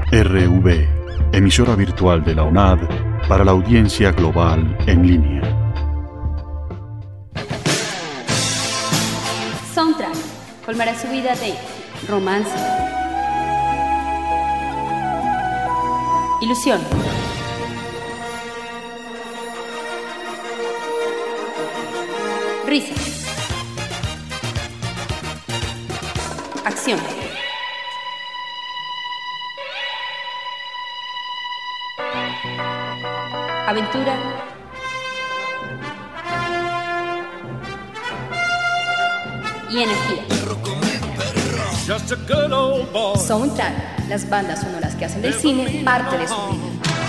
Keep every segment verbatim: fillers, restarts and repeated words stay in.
R V, emisora virtual de la U N A D para la audiencia global en línea. Soundtrack colmará su vida de romance, ilusión, risa, acción, aventura y energía. Soundtrack, las bandas sonoras que hacen del cine parte de su vida.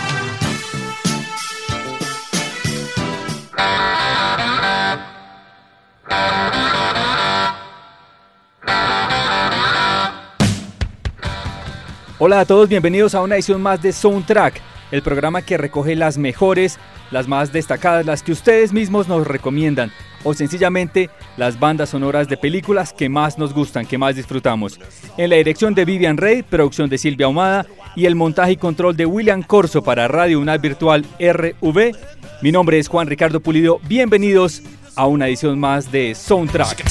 Hola a todos, bienvenidos a una edición más de Soundtrack, el programa que recoge las mejores, las más destacadas, las que ustedes mismos nos recomiendan, o sencillamente las bandas sonoras de películas que más nos gustan, que más disfrutamos. En la dirección de Vivian Rey, producción de Silvia Ahumada y el montaje y control de William Corso para Radio U N A D Virtual R V. Mi nombre es Juan Ricardo Pulido, bienvenidos a una edición más de Soundtrack.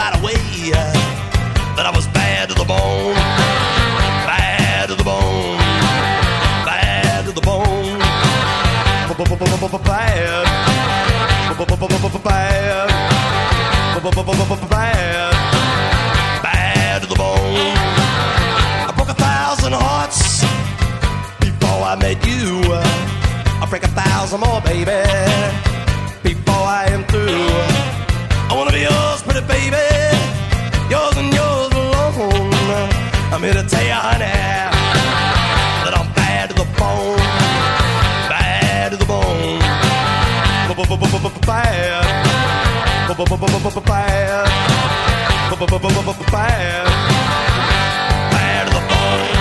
Bad to the bone. I broke a thousand hearts before I met you. I'll break a thousand more, baby, before I am through. I wanna be yours, pretty baby, yours and yours alone. I'm here to tell you, honey, that I'm bad to the bone. Bad to the bone. Bad. Bad. Bad. Bad to the bone.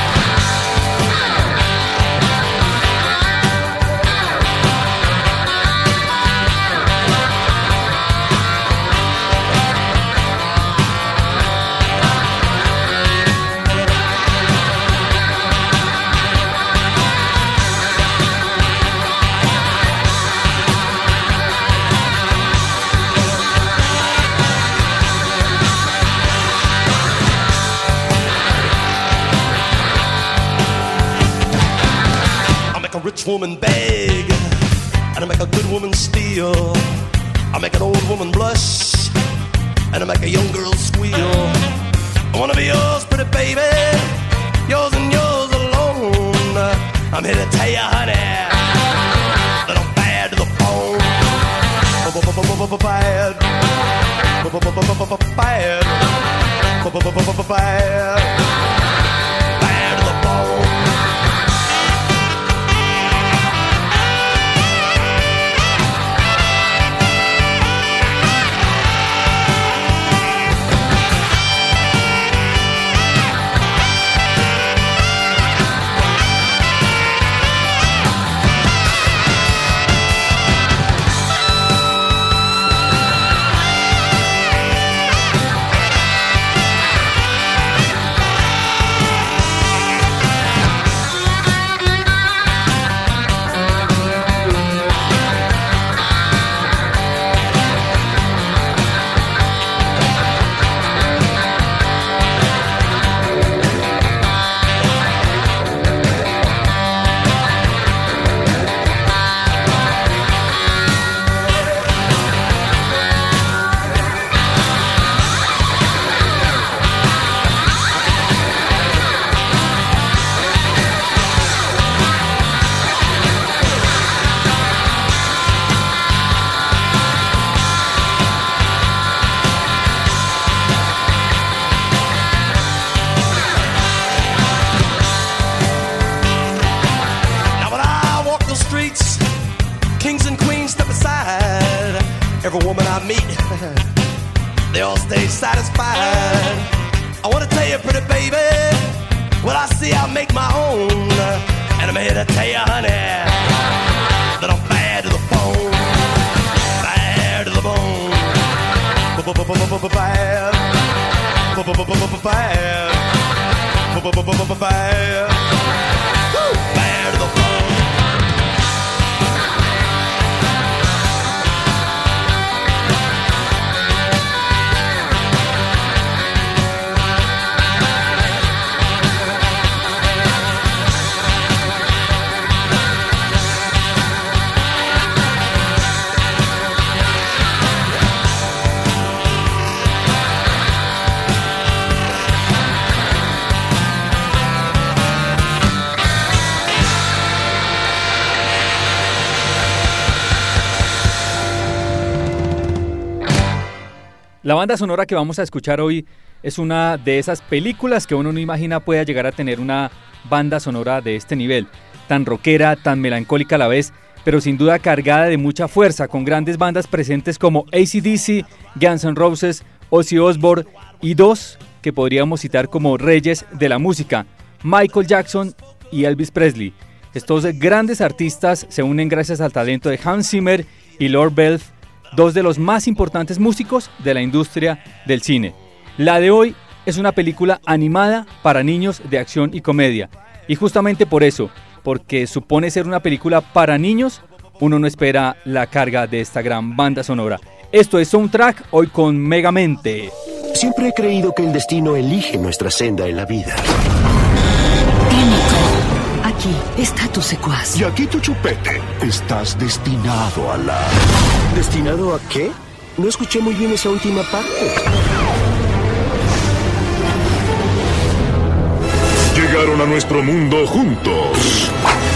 A rich woman beg, and I make a good woman steal. I make an old woman blush, and I make a young girl squeal. I wanna be yours, pretty baby, yours and yours alone. I'm here to tell you, honey, that I'm bad to the bone. Bad. Bad. Bad. Bad to the bone. Every woman I meet, they all stay satisfied. I wanna tell you, pretty baby, what I see I make my own. And I'm here to tell you, honey, that I'm bad to the bone. Bad to the bone. Bad. Bad. Bad. the floor. La banda sonora que vamos a escuchar hoy es una de esas películas que uno no imagina pueda llegar a tener una banda sonora de este nivel, tan rockera, tan melancólica a la vez, pero sin duda cargada de mucha fuerza, con grandes bandas presentes como A C D C, Guns N' Roses, Ozzy Osbourne y dos que podríamos citar como reyes de la música, Michael Jackson y Elvis Presley. Estos grandes artistas se unen gracias al talento de Hans Zimmer y Lord Bell, dos de los más importantes músicos de la industria del cine. La de hoy es una película animada para niños de acción y comedia. Y justamente por eso, porque supone ser una película para niños, uno no espera la carga de esta gran banda sonora. Esto es Soundtrack, hoy con Megamente. Siempre he creído que el destino elige nuestra senda en la vida. Aquí está tu secuaz. Y aquí tu chupete. Estás destinado a la... ¿Destinado a qué? No escuché muy bien esa última parte. Llegaron a nuestro mundo juntos.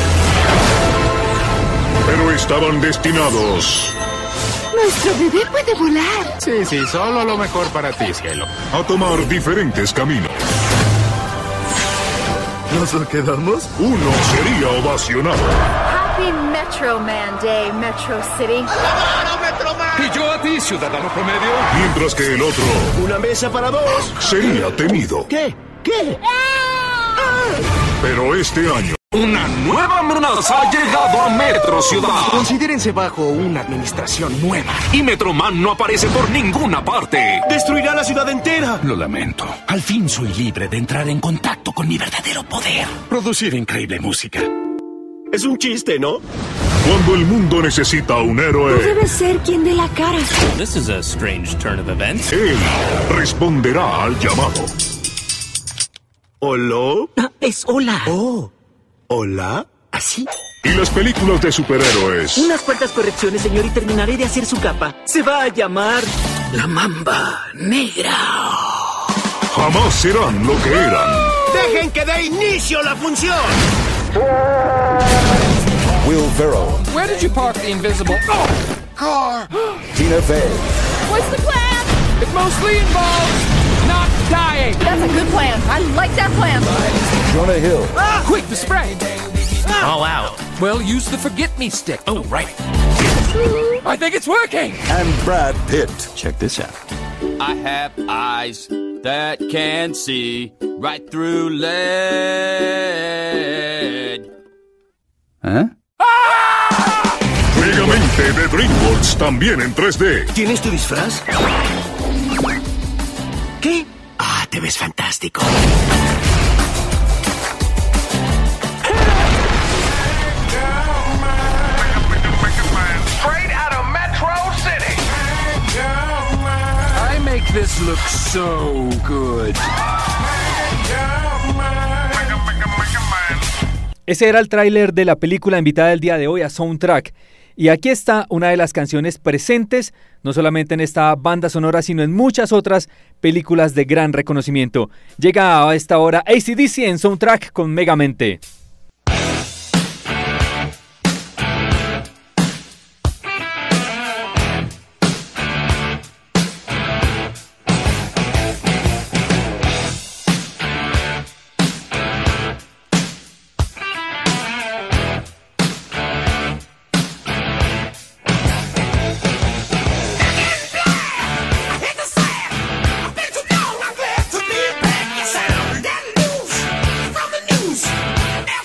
Pero estaban destinados... Nuestro bebé puede volar. Sí, sí, solo lo mejor para ti, cielo. a tomar diferentes caminos. ¿Nos quedamos? Uno sería ovacionado. Happy Metro Man Day, Metro City. Y yo a ti, ciudadano promedio. Mientras que el otro Una mesa para dos. sería temido. ¿Qué? ¿Qué? Pero este año Una nueva amenaza ha llegado a Metro Ciudad. Considérense bajo una administración nueva. Y Metroman no aparece por ninguna parte. ¡Destruirá la ciudad entera! Lo lamento. Al fin soy libre de entrar en contacto con mi verdadero poder. Producir increíble música. Es un chiste, ¿no? cuando el mundo necesita un héroe, Debe ser quien dé la cara. This is a strange turn of events. él responderá al llamado. ¿Hola? Ah, es hola. Oh. ¿Hola? ¿Así? Y las películas de superhéroes Unas cuantas correcciones, señor, y terminaré de hacer su capa. Se va a llamar La Mamba Negra. jamás serán lo que eran. ¡Dejen que dé inicio la función! Will Ferrell, Where did you park the invisible oh, car? Tina Fey, What's the plan? It mostly involves not dying. That's a good plan. I like that plan. Jonah Hill, Quick, the spray. All out. Well, use the forget-me stick. Oh, right. I think it's working. and Brad Pitt. Check this out. I have eyes that can see right through lead. ¿Eh? Megamente de DreamWorks también en tres D. ¿Tienes tu disfraz? ¿Qué? Ah, te ves fantástico. Straight out of Metro City. I make this look so good. Ese era el tráiler de la película invitada del día de hoy a Soundtrack. Y aquí está una de las canciones presentes, no solamente en esta banda sonora, sino en muchas otras películas de gran reconocimiento. Llega a esta hora A C D C en Soundtrack con Megamente. Sound that news from the news.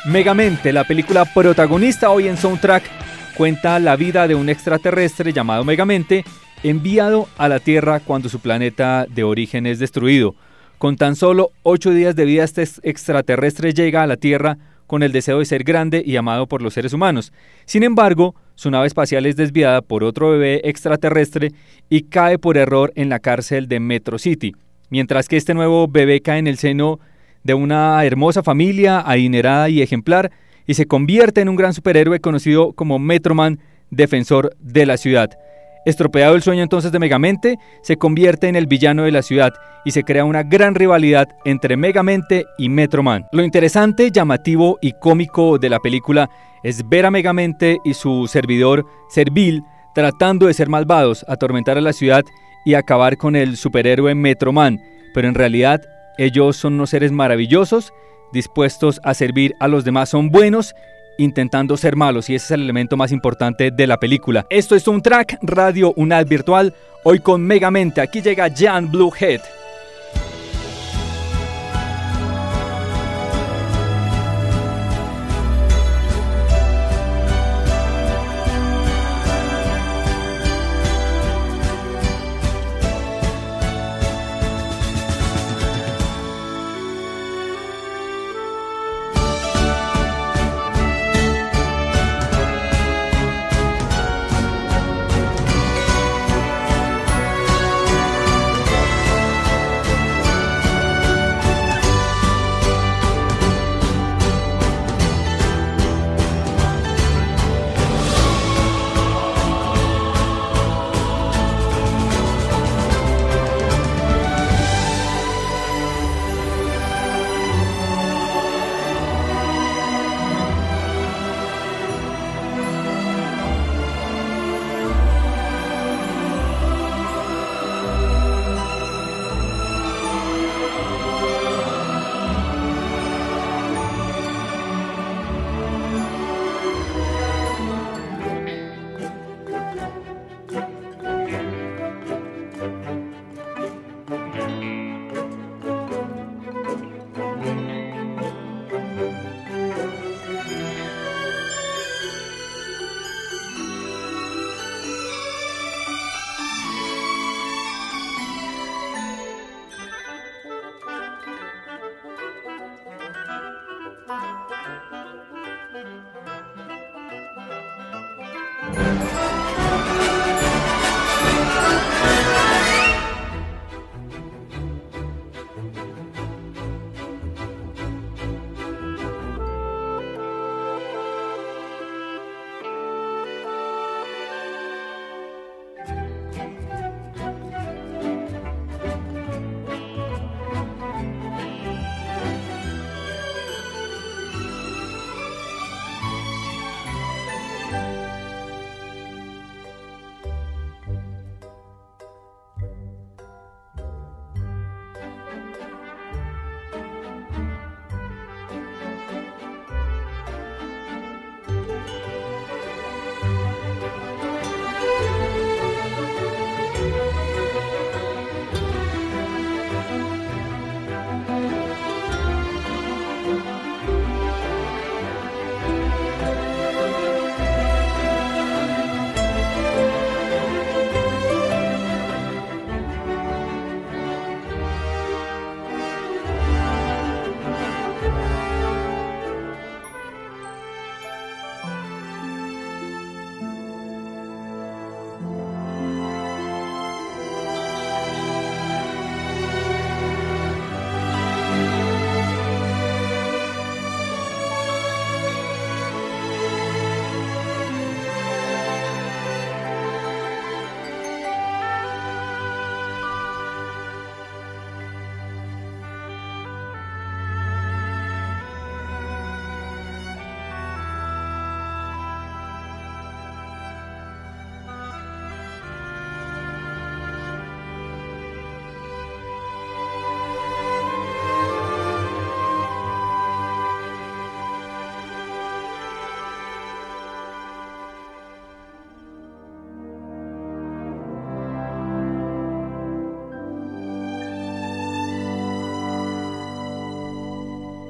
Megamente, la película protagonista hoy en Soundtrack, cuenta la vida de un extraterrestre llamado Megamente, enviado a la Tierra cuando su planeta de origen es destruido. Con tan solo ocho días de vida, este extraterrestre llega a la Tierra con el deseo de ser grande y amado por los seres humanos. Sin embargo, su nave espacial es desviada por otro bebé extraterrestre y cae por error en la cárcel de Metro City, mientras que este nuevo bebé cae en el seno de una hermosa familia adinerada y ejemplar y se convierte en un gran superhéroe conocido como Metroman, defensor de la ciudad. Estropeado el sueño entonces de Megamente, se convierte en el villano de la ciudad y se crea una gran rivalidad entre Megamente y Metroman. Lo interesante, llamativo y cómico de la película es ver a Megamente y su servidor Servil tratando de ser malvados, atormentar a la ciudad y acabar con el superhéroe Metroman, pero en realidad ellos son unos seres maravillosos, dispuestos a servir a los demás, son buenos, intentando ser malos, y ese es el elemento más importante de la película. Esto es Soundtrack, Radio UNAD Virtual, hoy con Megamente. Aquí llega Jan Bluehead.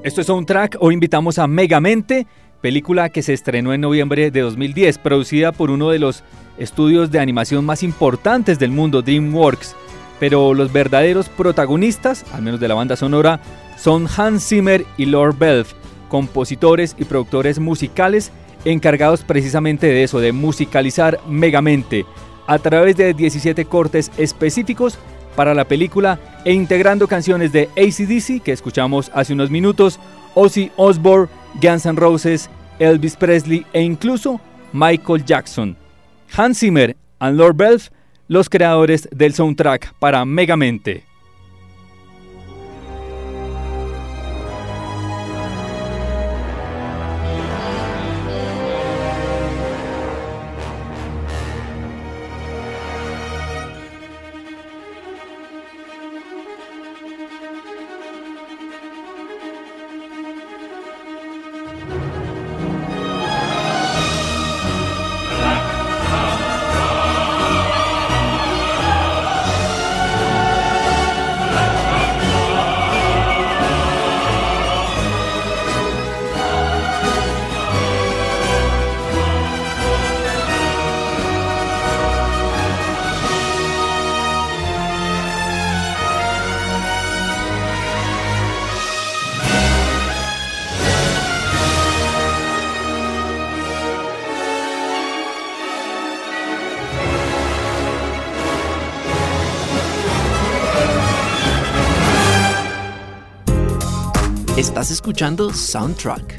Esto es Soundtrack. Hoy invitamos a Megamente, película que se estrenó en noviembre de dos mil diez, producida por uno de los estudios de animación más importantes del mundo, DreamWorks. Pero los verdaderos protagonistas, al menos de la banda sonora, son Hans Zimmer y Lord Belf, compositores y productores musicales encargados precisamente de eso, de musicalizar Megamente, a través de diecisiete cortes específicos para la película e integrando canciones de A C D C, que escuchamos hace unos minutos, Ozzy Osbourne, Guns N' Roses, Elvis Presley e incluso Michael Jackson. Hans Zimmer y Lord Belf, los creadores del soundtrack para Megamente. Estás escuchando Soundtrack.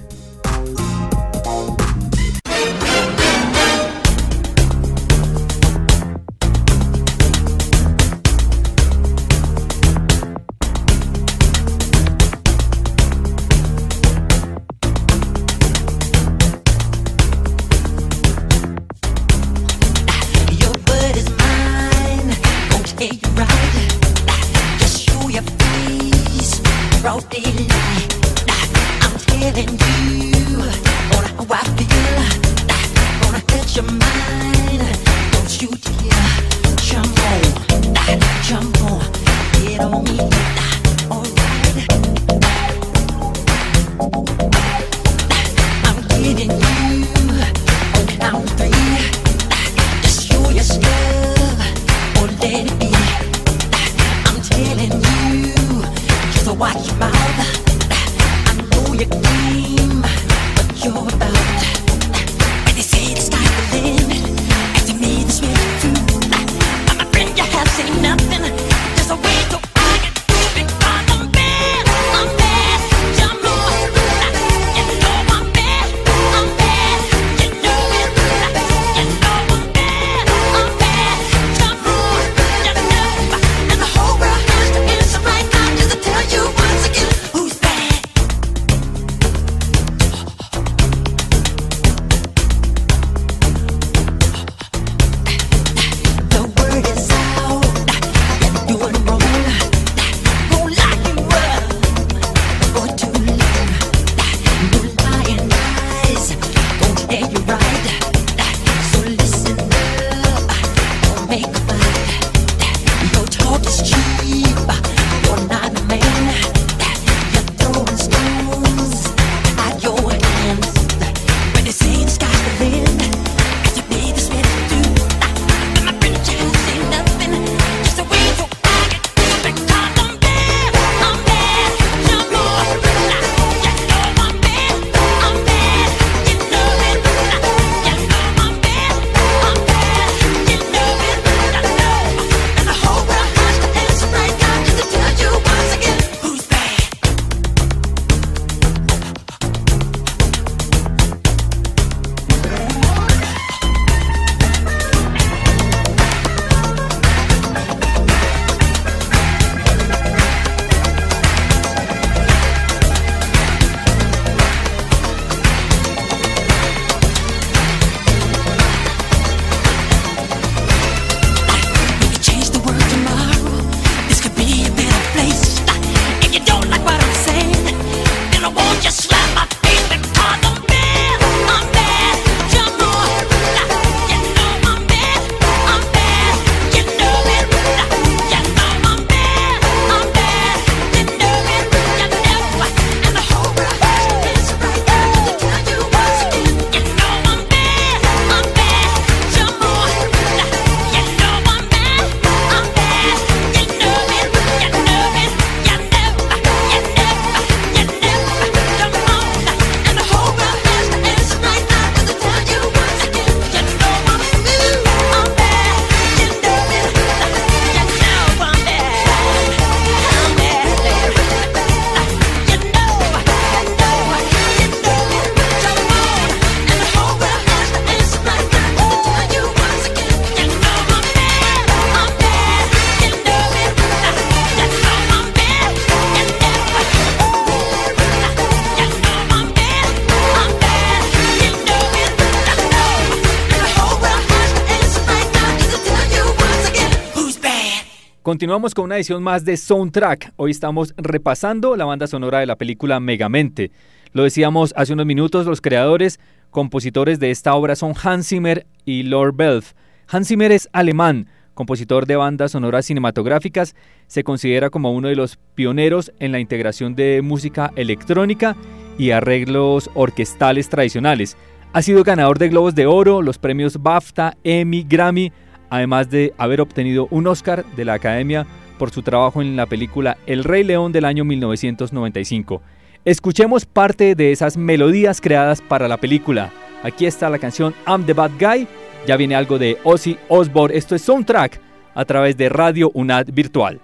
Continuamos con una edición más de Soundtrack. Hoy estamos repasando la banda sonora de la película Megamente. Lo decíamos hace unos minutos, los creadores, compositores de esta obra son Hans Zimmer y Lord Belf. Hans Zimmer es alemán, compositor de bandas sonoras cinematográficas, se considera como uno de los pioneros en la integración de música electrónica y arreglos orquestales tradicionales. Ha sido ganador de Globos de Oro, los premios BAFTA, Emmy, Grammy, además de haber obtenido un Oscar de la Academia por su trabajo en la película El Rey León del año mil novecientos noventa y cinco. Escuchemos parte de esas melodías creadas para la película. Aquí está la canción I'm the Bad Guy. Ya viene algo de Ozzy Osbourne. Esto es Soundtrack a través de Radio UNAD Virtual.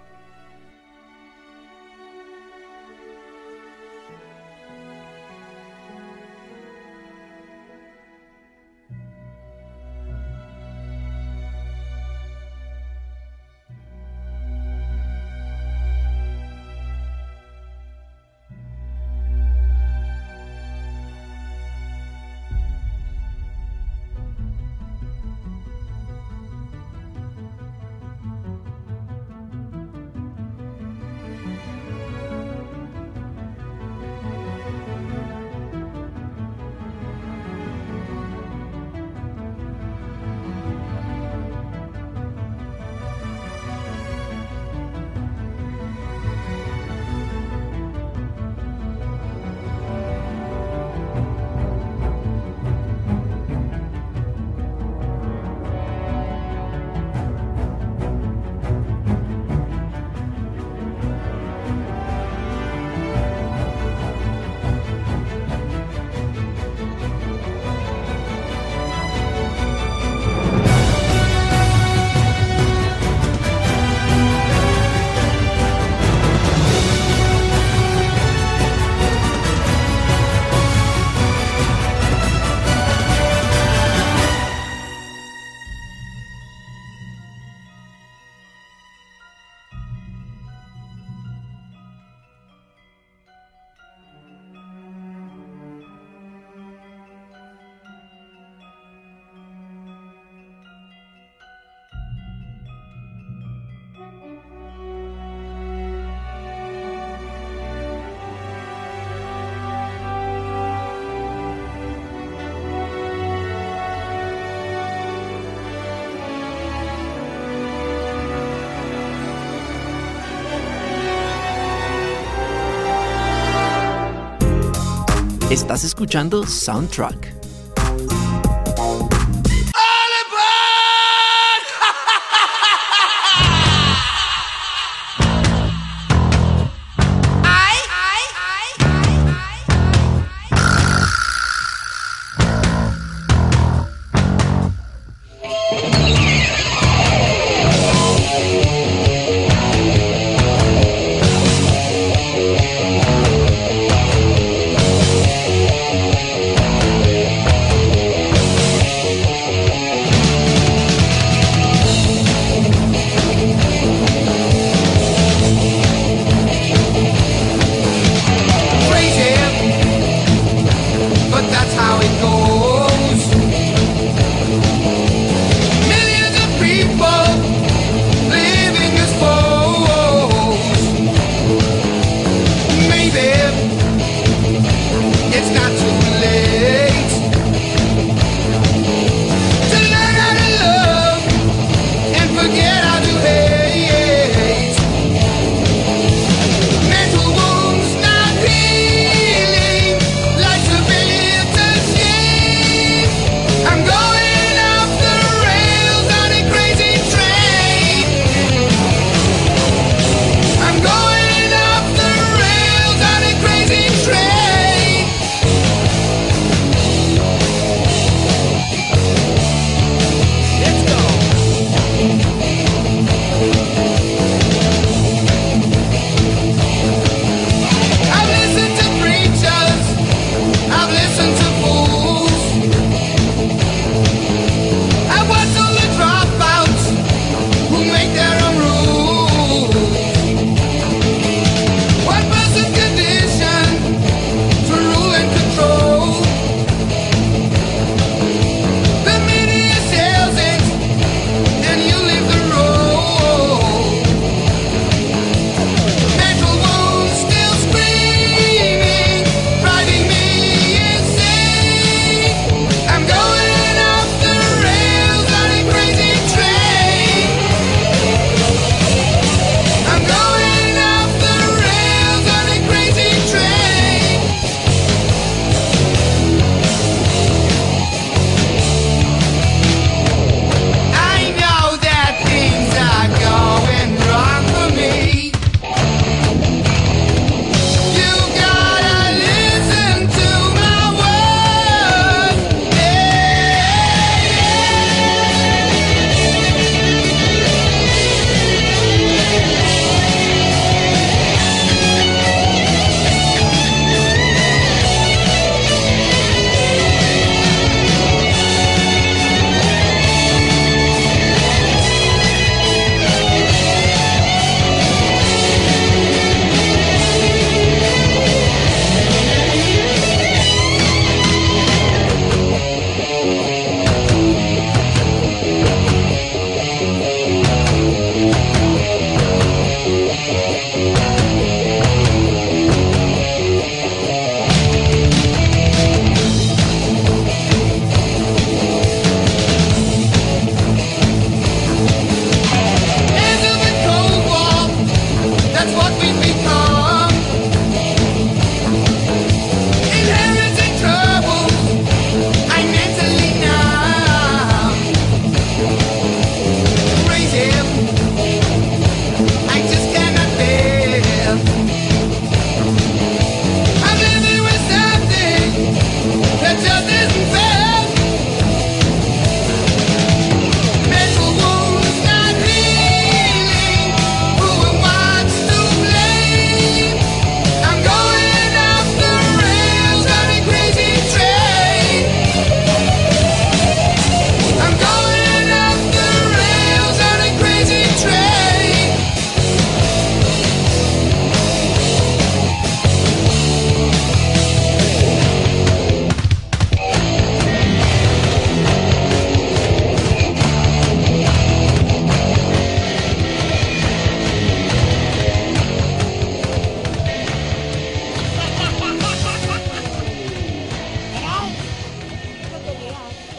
Estás escuchando Soundtrack.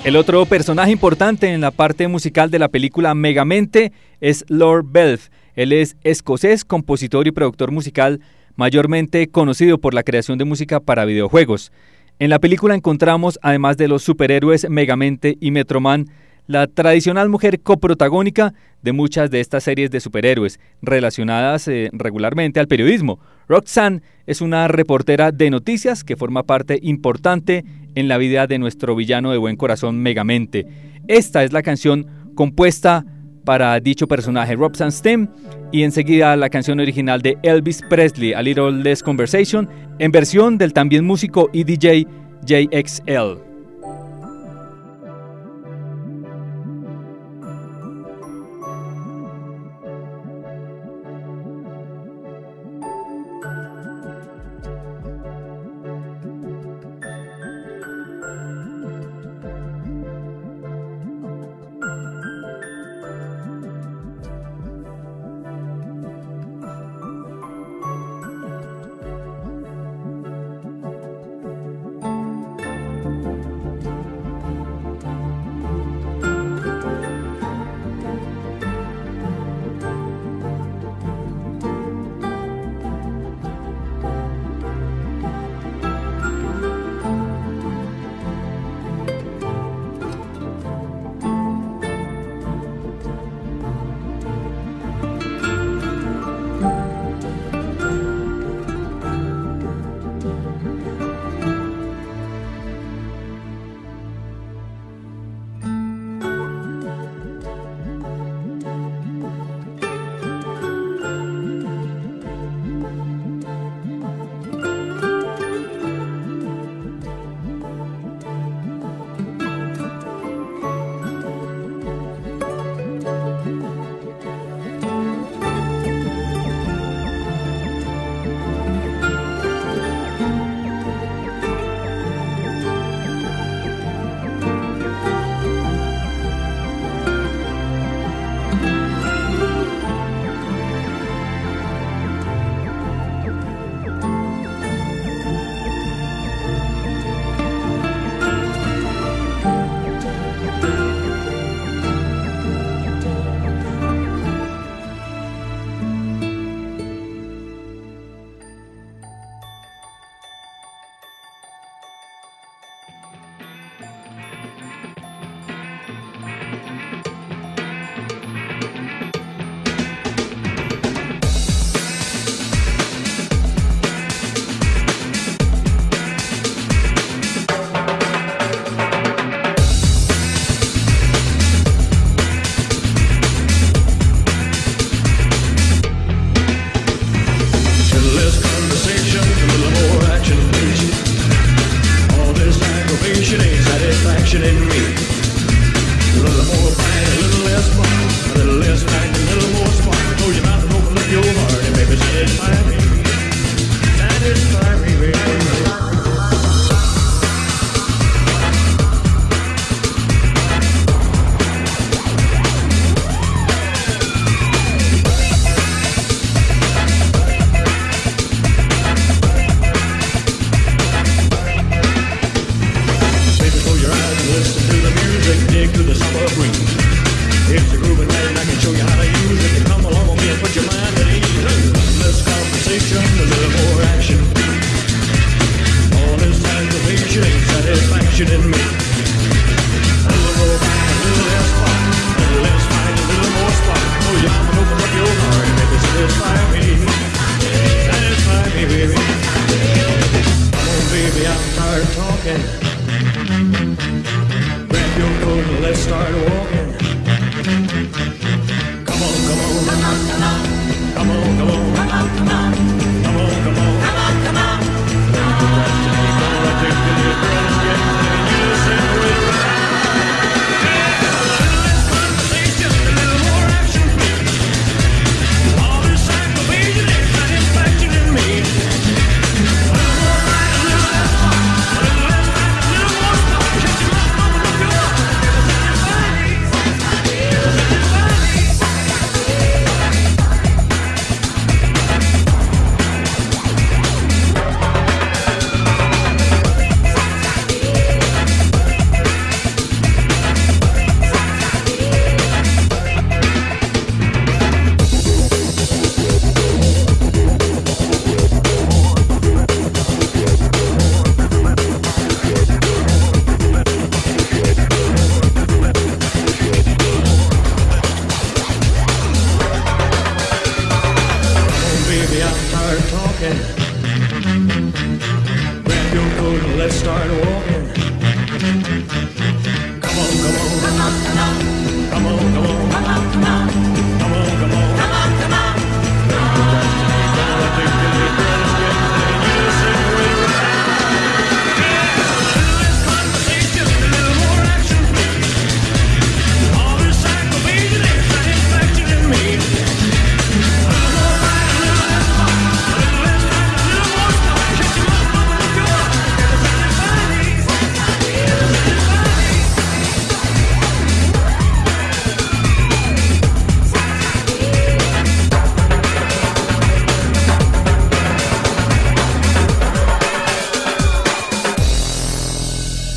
El otro personaje importante en la parte musical de la película Megamente es Lord Belf. Él es escocés, compositor y productor musical mayormente conocido por la creación de música para videojuegos. En la película encontramos, además de los superhéroes Megamente y Metroman, la tradicional mujer coprotagónica de muchas de estas series de superhéroes, relacionadas eh, regularmente al periodismo. Roxanne es una reportera de noticias que forma parte importante en la vida de nuestro villano de buen corazón Megamente. Esta es la canción compuesta para dicho personaje, Roxanne Stem, y enseguida la canción original de Elvis Presley, A Little Less Conversation, en versión del también músico y D J J X L.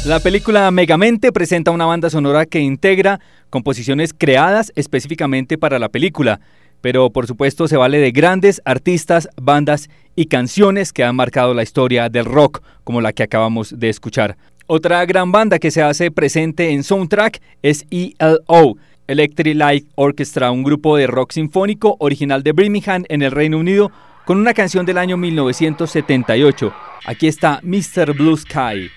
La película Megamente presenta una banda sonora que integra composiciones creadas específicamente para la película, pero por supuesto se vale de grandes artistas, bandas y canciones que han marcado la historia del rock, como la que acabamos de escuchar. Otra gran banda que se hace presente en Soundtrack es E L O, Electric Light Orchestra, un grupo de rock sinfónico original de Birmingham en el Reino Unido, con una canción del año mil novecientos setenta y ocho. Aquí está mister Blue Sky.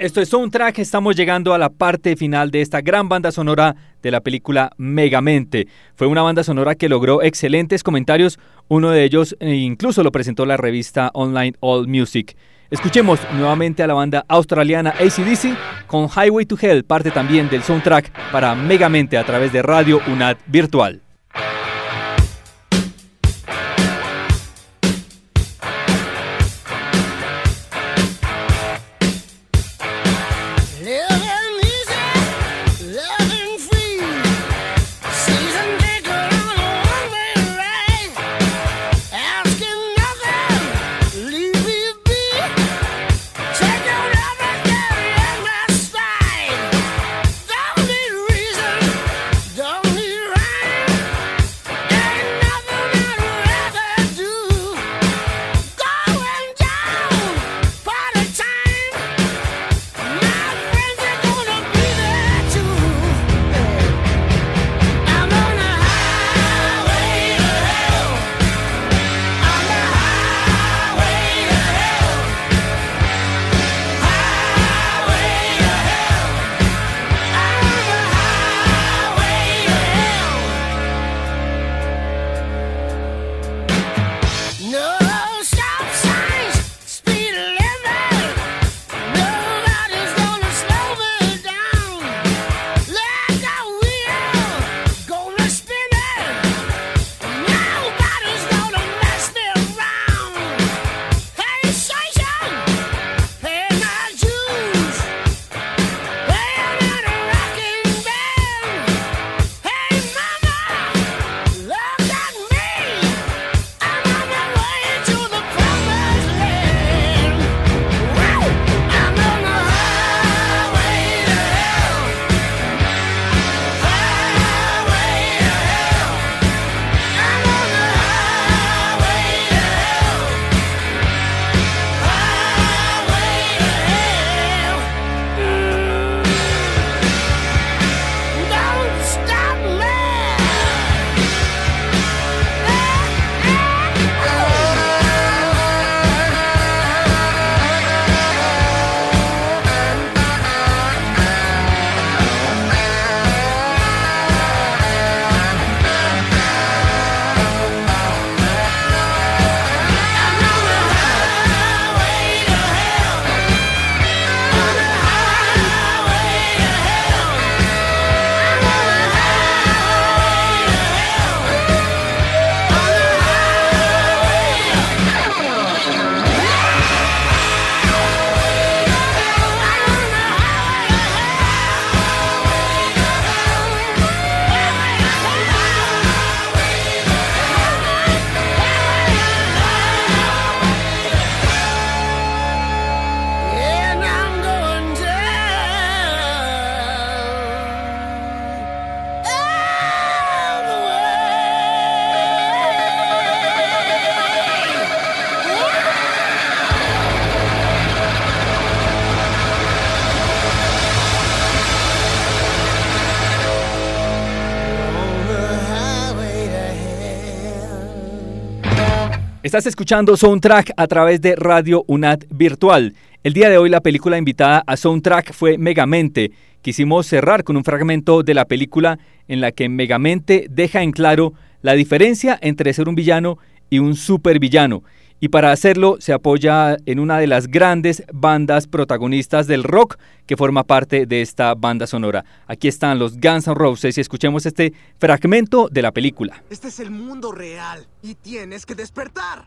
Esto es Soundtrack, estamos llegando a la parte final de esta gran banda sonora de la película Megamente. Fue una banda sonora que logró excelentes comentarios, uno de ellos incluso lo presentó la revista online All Music. Escuchemos nuevamente a la banda australiana A C D C con Highway to Hell, parte también del soundtrack para Megamente a través de Radio UNAD Virtual. Estás escuchando Soundtrack a través de Radio UNAD Virtual. El día de hoy la película invitada a Soundtrack fue Megamente. Quisimos cerrar con un fragmento de la película en la que Megamente deja en claro la diferencia entre ser un villano y un supervillano. Y para hacerlo se apoya en una de las grandes bandas protagonistas del rock que forma parte de esta banda sonora. Aquí están los Guns N' Roses y escuchemos este fragmento de la película. Este es el mundo real y tienes que despertar.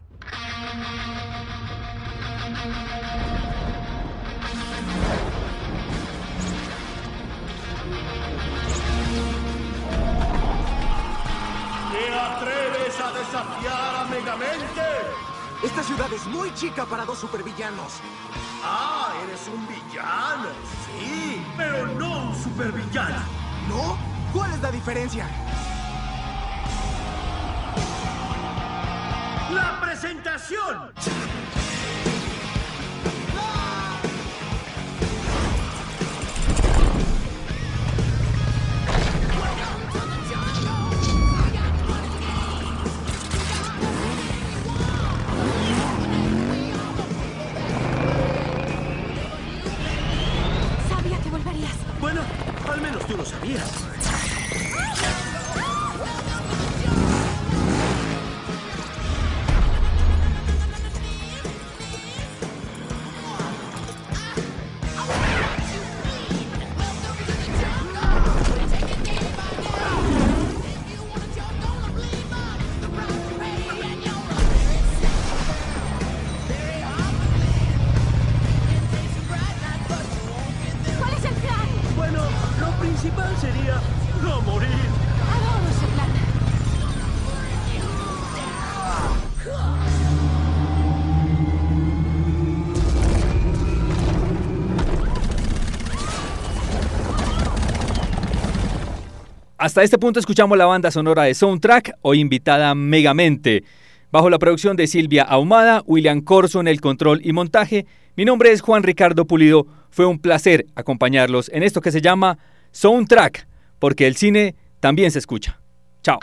¿Te atreves a desafiar a Megamente? Esta ciudad es muy chica para dos supervillanos. Ah, eres un villano. Sí, pero no un supervillano. ¿No? ¿Cuál es la diferencia? ¡La presentación! Hasta este punto escuchamos la banda sonora de Soundtrack, hoy invitada Megamente. Bajo la producción de Silvia Ahumada, William Corso en el control y montaje, mi nombre es Juan Ricardo Pulido. Fue un placer acompañarlos en esto que se llama Soundtrack, porque el cine también se escucha. Chao.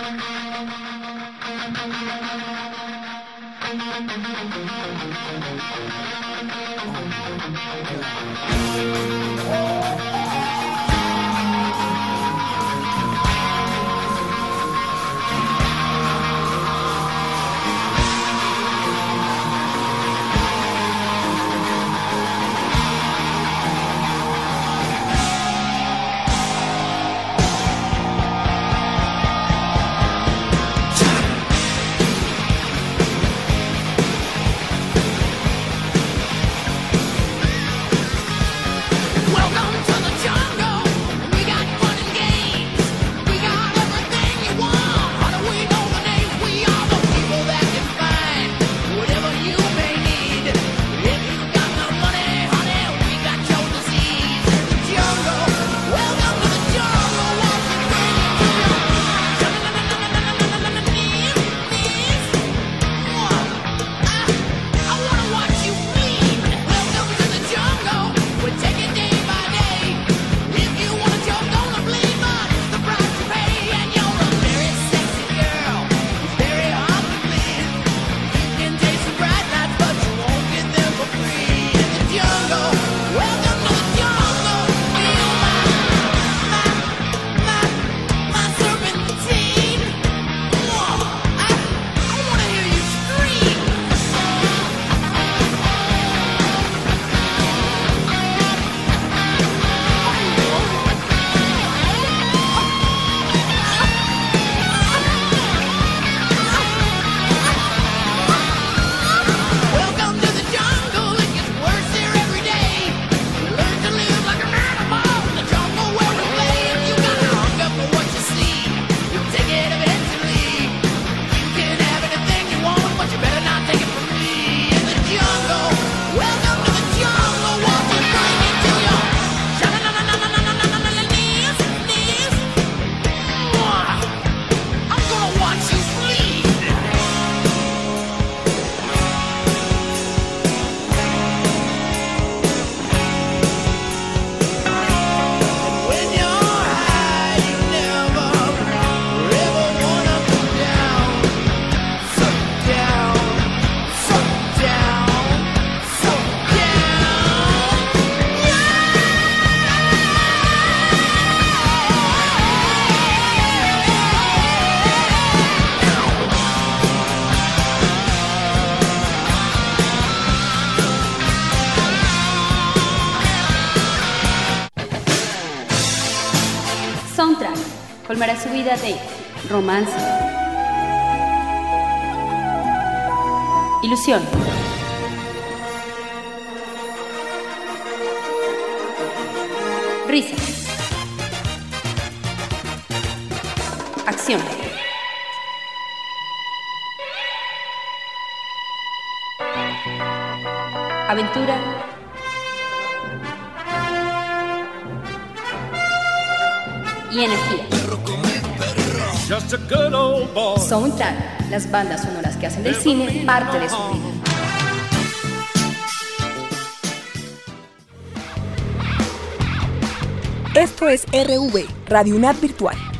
Soundtrack colmará su vida de romance, ilusión, risa, acción, aventura y energía. Soundtrack, las bandas sonoras que hacen del cine parte de su vida. Esto es R V, Radio UNAD Virtual.